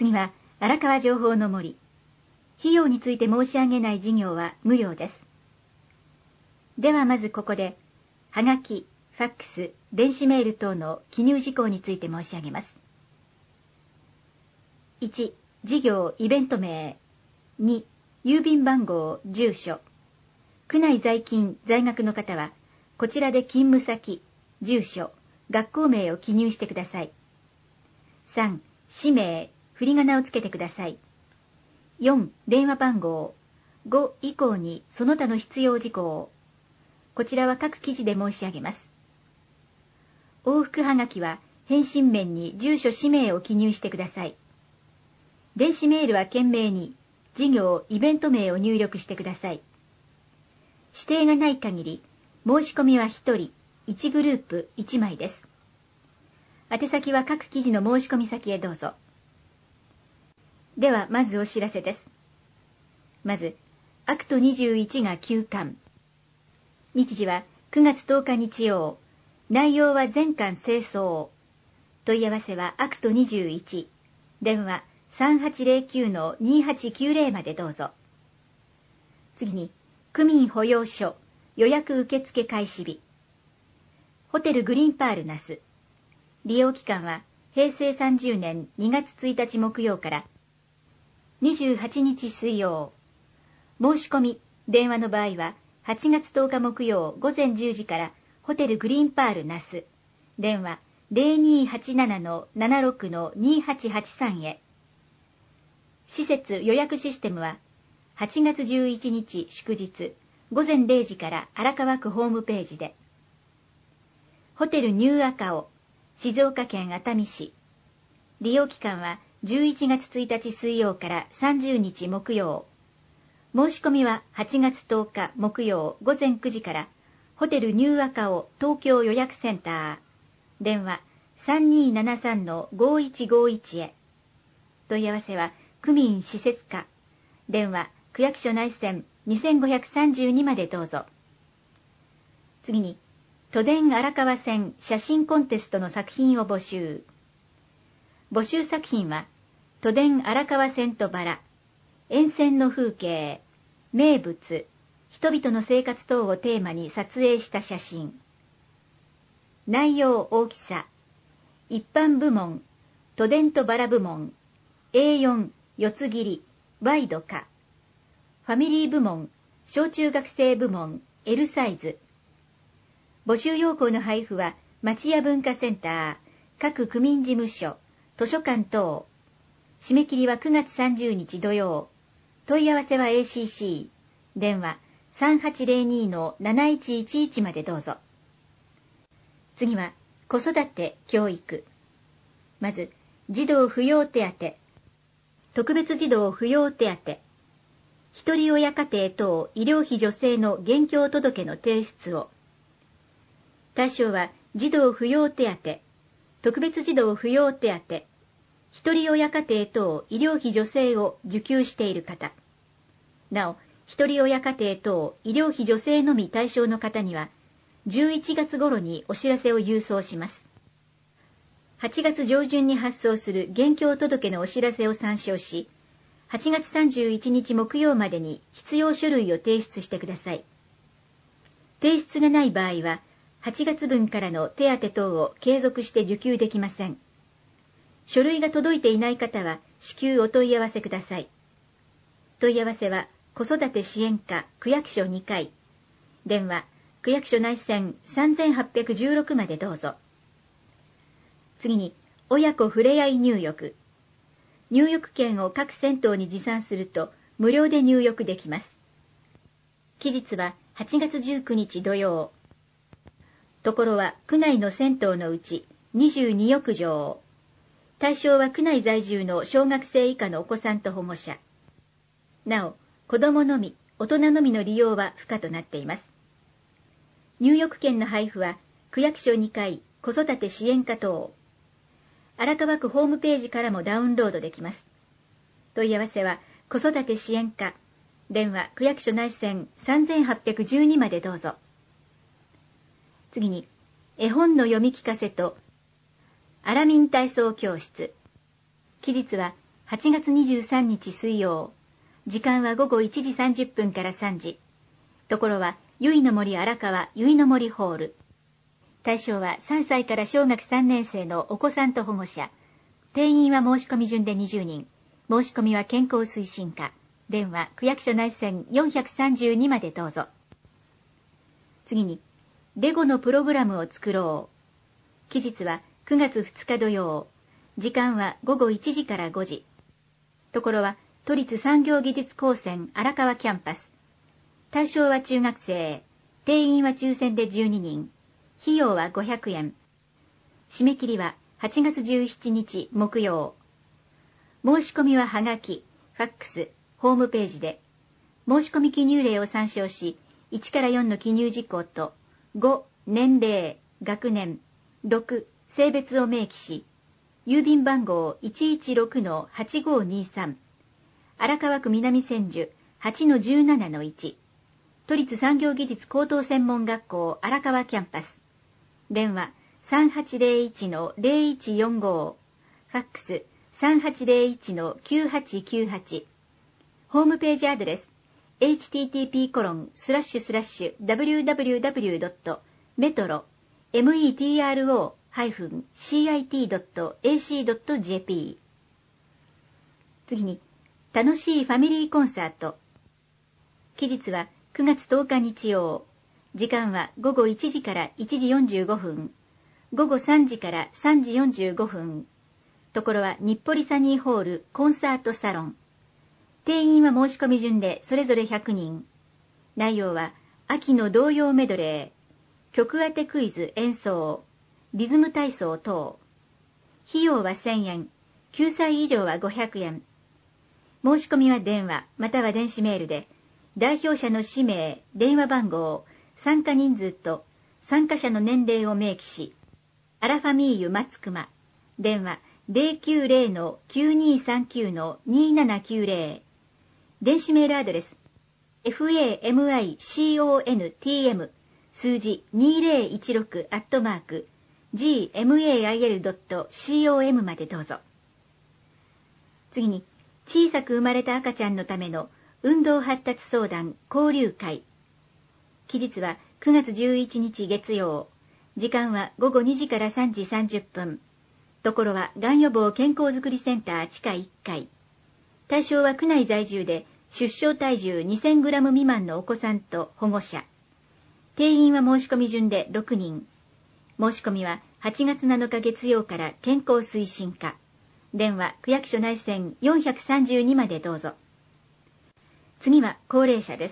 次は荒川情報の森。費用について申し上げない事業は無料です。ではまずここで、はがき、ファックス、電子メール等の記入事項について申し上げます。1、事業、イベント名。2、郵便番号、住所。区内在勤、在学の方は、こちらで勤務先、住所、学校名を記入してください。3、氏名、振り仮名をつけてください。4、電話番号。5以降にその他の必要事項。こちらは各記事で申し上げます。往復はがきは返信面に住所氏名を記入してください。電子メールは懸命に事業・イベント名を入力してください。指定がない限り申し込みは1人、1グループ1枚です。宛先は各記事の申し込み先へどうぞ。ではまずお知らせです。まず、アクト21が休刊。日時は9月10日日曜。内容は全巻清掃。問い合わせはアクト21。電話3809-2890までどうぞ。次に、区民保養所予約受付開始日。ホテルグリーンパール那須。利用期間は平成30年2月1日木曜から28日水曜。申し込み、電話の場合は8月10日木曜午前10時からホテルグリーンパール那須。電話0287-76-2883へ。施設予約システムは8月11日祝日午前0時から荒川区ホームページで。ホテルニューアカオ、静岡県熱海市。利用期間は11月1日水曜から30日木曜。申し込みは8月10日木曜午前9時からホテルニューアカオ東京予約センター。電話3273-5151へ。問い合わせは区民施設課。電話区役所内線2532までどうぞ。次に、都電荒川線写真コンテストの作品を募集。募集作品は、都電荒川線とバラ、沿線の風景、名物、人々の生活等をテーマに撮影した写真。内容大きさ、一般部門、都電とバラ部門、A4、四つ切り、ワイド化。ファミリー部門、小中学生部門、L サイズ。募集要項の配布は、町屋文化センター、各区民事務所、図書館等。締め切りは9月30日土曜。問い合わせは ACC。電話3802-7111までどうぞ。次は、子育て、教育。まず、児童扶養手当。特別児童扶養手当。一人親家庭等医療費助成の現況届の提出を。対象は児童扶養手当、特別児童扶養手当、一人親家庭等医療費助成を受給している方。なお、一人親家庭等医療費助成のみ対象の方には、11月頃にお知らせを郵送します。8月上旬に発送する現況届のお知らせを参照し、8月31日木曜までに必要書類を提出してください。提出がない場合は、8月分からの手当等を継続して受給できません。書類が届いていない方は、至急お問い合わせください。問い合わせは、子育て支援課区役所2階。電話、区役所内線3816までどうぞ。次に、親子ふれあい入浴。入浴券を各銭湯に持参すると無料で入浴できます。期日は8月19日土曜。ところは区内の銭湯のうち22浴場。対象は区内在住の小学生以下のお子さんと保護者。なお、子供のみ、大人のみの利用は不可となっています。入浴券の配布は区役所2階子育て支援課等。荒川区ホームページからもダウンロードできます。問い合わせは子育て支援課。電話区役所内線3812までどうぞ。次に、絵本の読み聞かせと、アラミン体操教室。期日は 8月23日水曜。時間は午後1時30分から3時。ところは、ゆいの森荒川ゆいの森ホール。対象は3歳から小学3年生のお子さんと保護者。定員は申し込み順で20人。申し込みは健康推進課。電話、区役所内線432までどうぞ。次に、レゴのプログラムを作ろう。期日は9月2日土曜。時間は午後1時から5時。ところは、都立産業技術高専荒川キャンパス。対象は中学生。定員は抽選で12人。費用は500円。締め切りは8月17日木曜。申し込みははがき、ファックス、ホームページで。申し込み記入例を参照し、1から4の記入事項と、5、年齢、学年、6、性別を明記し、郵便番号 116-8523、荒川区南千住 8-17-1、都立産業技術高等専門学校荒川キャンパス。電話3801-0145、ファックス3801-9898、ホームページアドレス http://www.metro-cit.ac.jp。 次に、楽しいファミリーコンサート。期日は9月10日日曜。時間は午後1時から1時45分。午後3時から3時45分。ところは日暮里サニーホールコンサートサロン。定員は申し込み順でそれぞれ100人。内容は秋の童謡メドレー、曲当てクイズ演奏、リズム体操等。費用は1000円、9歳以上は500円。申し込みは電話または電子メールで、代表者の氏名、電話番号、参加人数と参加者の年齢を明記し、アラファミーユ松熊、電話 090-9239-2790、電子メールアドレス famicontm 数字 2016@gmail.com までどうぞ。次に、小さく生まれた赤ちゃんのための運動発達相談交流会。期日は9月11日月曜。時間は午後2時から3時30分。ところは、がん予防健康づくりセンター地下1階。対象は区内在住で、出生体重 2000g 未満のお子さんと保護者。定員は申し込み順で6人。申し込みは8月7日月曜から健康推進課。電話、区役所内線432までどうぞ。次は高齢者です。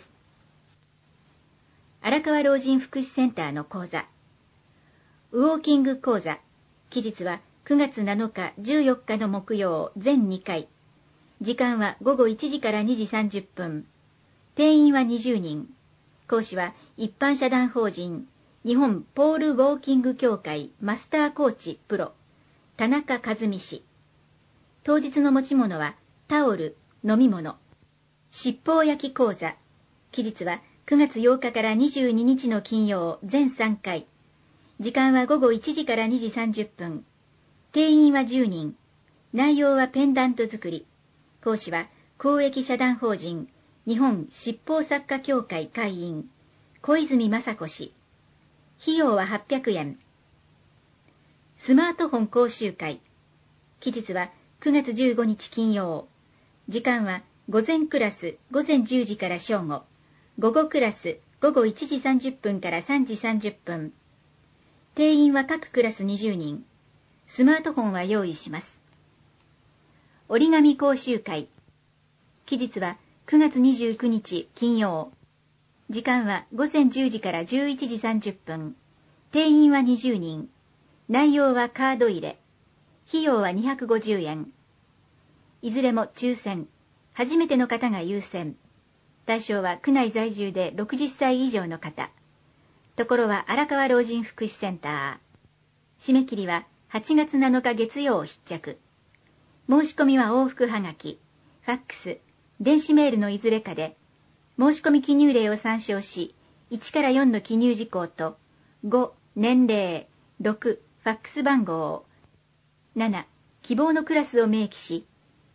荒川老人福祉センターの講座。ウォーキング講座。期日は9月7日、14日の木曜、全2回。時間は午後1時から2時30分。定員は20人。講師は一般社団法人、日本ポールウォーキング協会マスターコーチプロ、田中和美氏。当日の持ち物はタオル、飲み物。七宝焼き講座。期日は9月8日から22日の金曜、全3回。時間は午後1時から2時30分。定員は10人。内容はペンダント作り。講師は公益社団法人日本七宝作家協会会員小泉雅子氏。費用は800円。スマートフォン講習会。期日は9月15日金曜。時間は午前クラス午前10時から正午。午後クラス午後1時30分から3時30分。定員は各クラス20人。スマートフォンは用意します。折り紙講習会。期日は9月29日金曜。時間は午前10時から11時30分。定員は20人。内容はカード入れ。費用は250円。いずれも抽選。初めての方が優先。対象は区内在住で60歳以上の方。ところは荒川老人福祉センター。締め切りは8月7日月曜必着。申し込みは往復はがき、ファックス、電子メールのいずれかで、申し込み記入例を参照し、1から4の記入事項と、5、年齢、6、ファックス番号、7、希望のクラスを明記し、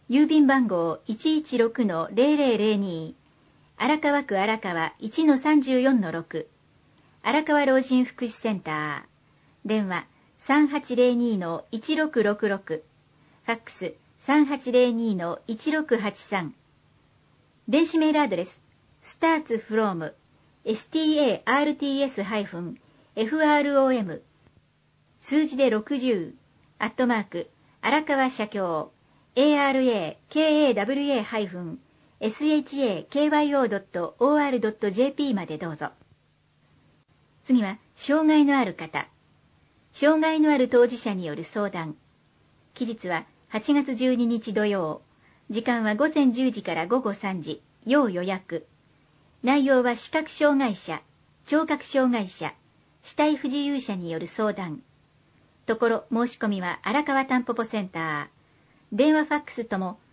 郵便番号 116-0002、荒川区荒川 1-34-6、荒川老人福祉センター、電話 3802-1666、ファックス 3802-1683、電子メールアドレス starts-from starts-from 数字で60アットマーク荒川社協 arakawashaKyo.or.jp までどうぞ。次は障害のある方、障害のある当事者による相談。期日は8月12日土曜、時間は午前10時から午後3時、要予約。内容は視覚障害者、聴覚障害者、肢体不自由者による相談。ところ申し込みは荒川たんぽぽセンター。電話ファックスとも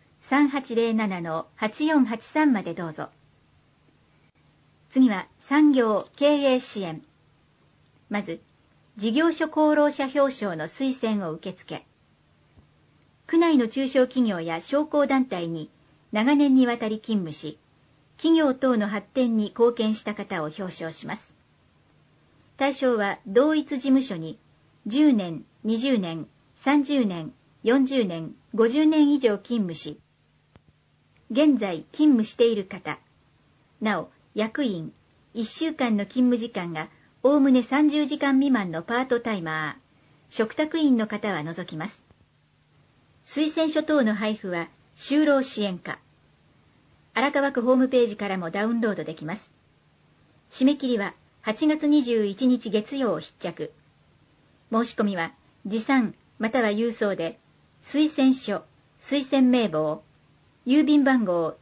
3807-8483 までどうぞ。次は産業経営支援。まず、事業所功労者表彰の推薦を受付。区内の中小企業や商工団体に長年にわたり勤務し、企業等の発展に貢献した方を表彰します。対象は同一事務所に10年、20年、30年、40年、50年以上勤務し、現在勤務している方、なお役員、1週間の勤務時間がおおむね30時間未満のパートタイマー、嘱託員の方は除きます。推薦書等の配布は就労支援課。荒川区ホームページからもダウンロードできます。締め切りは8月21日月曜必着。申し込みは持参または郵送で、推薦書、推薦名簿、郵便番号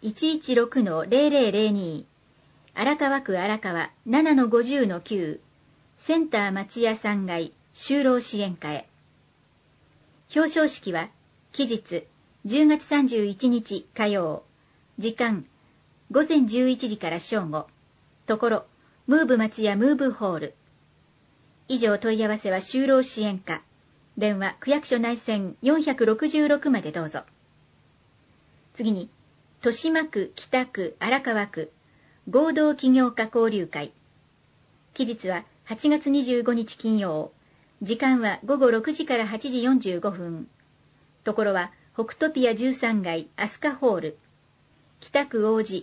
116-0002、荒川区荒川 7-50-9、センター町屋3階就労支援課へ。表彰式は期日10月31日火曜、時間午前11時から正午、ところムーブ町屋ムーブホール。以上問い合わせは就労支援課、電話区役所内線466までどうぞ。次に、豊島区北区荒川区合同起業家交流会。期日は8月25日金曜、時間は午後6時から8時45分。ところは北トピア13階アスカホール、北区王子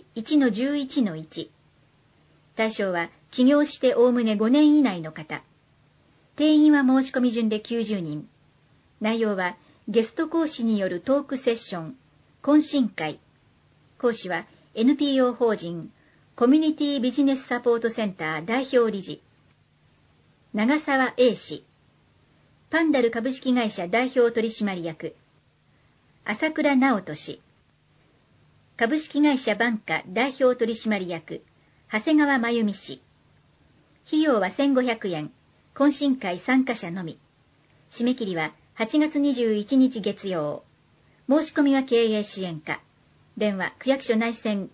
1-11-1。対象は起業しておおむね5年以内の方。定員は申し込み順で90人。内容はゲスト講師によるトークセッション、懇親会。講師は NPO 法人コミュニティビジネスサポートセンター代表理事、長澤英氏。パンダル株式会社代表取締役、朝倉直人氏。株式会社バンカ代表取締役、長谷川真由美氏。費用は1500円。懇親会参加者のみ。締め切りは8月21日月曜。申し込みは経営支援課。電話区役所内線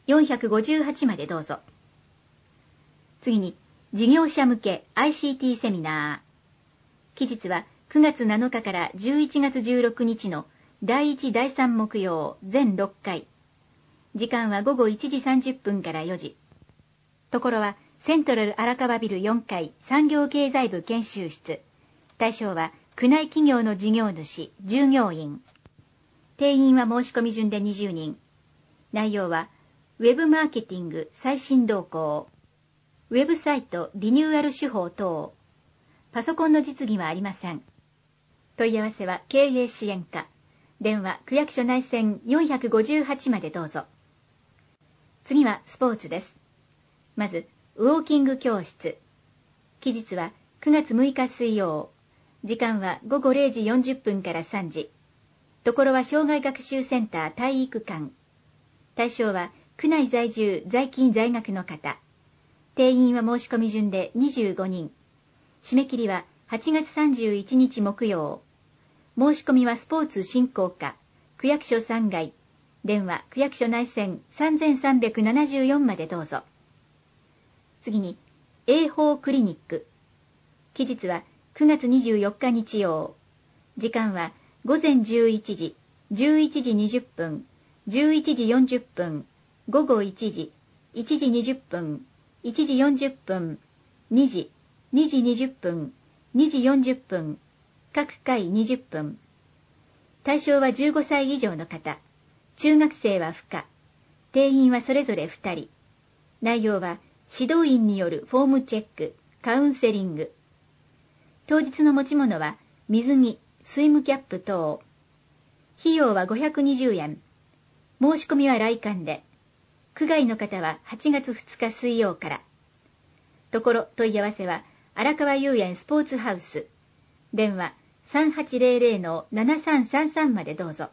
458までどうぞ。次に、事業者向け ICT セミナー。期日は9月7日から11月16日の第1第3木曜全6回。時間は午後1時30分から4時。ところはセントラル荒川ビル4階産業経済部研修室。対象は区内企業の事業主、従業員。定員は申し込み順で20人。内容はウェブマーケティング最新動向、ウェブサイトリニューアル手法等。パソコンの実技はありません。問い合わせは経営支援課。電話区役所内線458までどうぞ。次はスポーツです。まず、ウォーキング教室。期日は9月6日水曜。時間は午後0時40分から3時。ところは障害学習センター体育館。対象は区内在住在勤在学の方。定員は申し込み順で25人。締め切りは8月31日木曜。申し込みはスポーツ振興課、区役所3階。電話区役所内線3374までどうぞ。次に、英法クリニック。期日は9月24日日曜。時間は午前11時、11時20分、 11時40分、午後1時、1時20分、1時40分、2時、2時20分、2時40分、各回20分。対象は15歳以上の方、中学生は不可、定員はそれぞれ2人。内容は指導員によるフォームチェック、カウンセリング。当日の持ち物は水着、スイムキャップ等。費用は520円。申し込みは来館で。区外の方は8月2日水曜から。ところ問い合わせは荒川遊園スポーツハウス。電話3800-7333までどうぞ。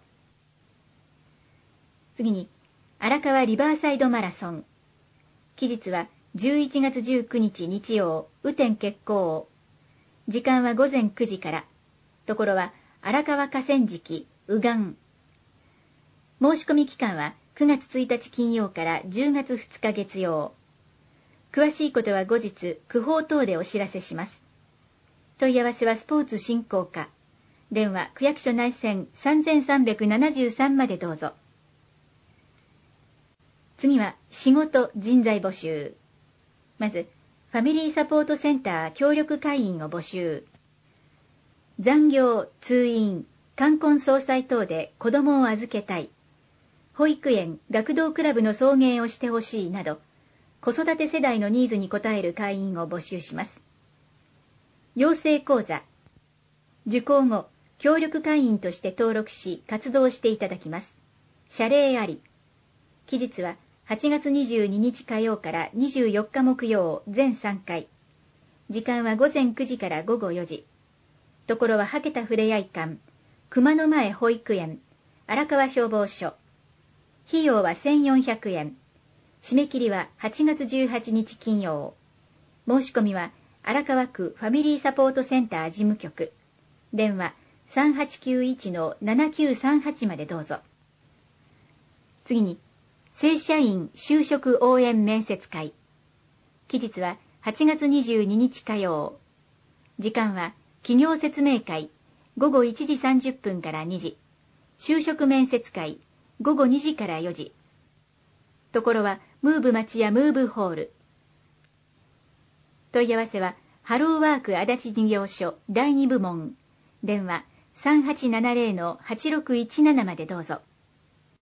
次に、荒川リバーサイドマラソン。期日は11月19日日曜、雨天決行。時間は午前9時から。ところは荒川河川敷、右岸。申し込み期間は9月1日金曜から10月2日月曜。詳しいことは後日、区報等でお知らせします。問い合わせはスポーツ振興課。電話区役所内線3373までどうぞ。次は仕事人材募集。まず、ファミリーサポートセンター協力会員を募集。残業、通院、冠婚葬祭等で子供を預けたい。保育園、学童クラブの送迎をしてほしいなど、子育て世代のニーズに応える会員を募集します。養成講座。受講後、協力会員として登録し、活動していただきます。謝礼あり。期日は8月22日火曜から24日木曜全3回。時間は午前9時から午後4時。ところははけたふれあい館、熊野前保育園、荒川消防署。費用は1400円。締め切りは8月18日金曜。申し込みは荒川区ファミリーサポートセンター事務局。電話3891-7938までどうぞ。次に、正社員就職応援面接会。期日は8月22日火曜。時間は企業説明会、午後1時30分から2時。就職面接会、午後2時から4時。ところはムーブ町屋ムーブホール。問い合わせはハローワーク足立事業所第2部門。電話3870-8617までどうぞ。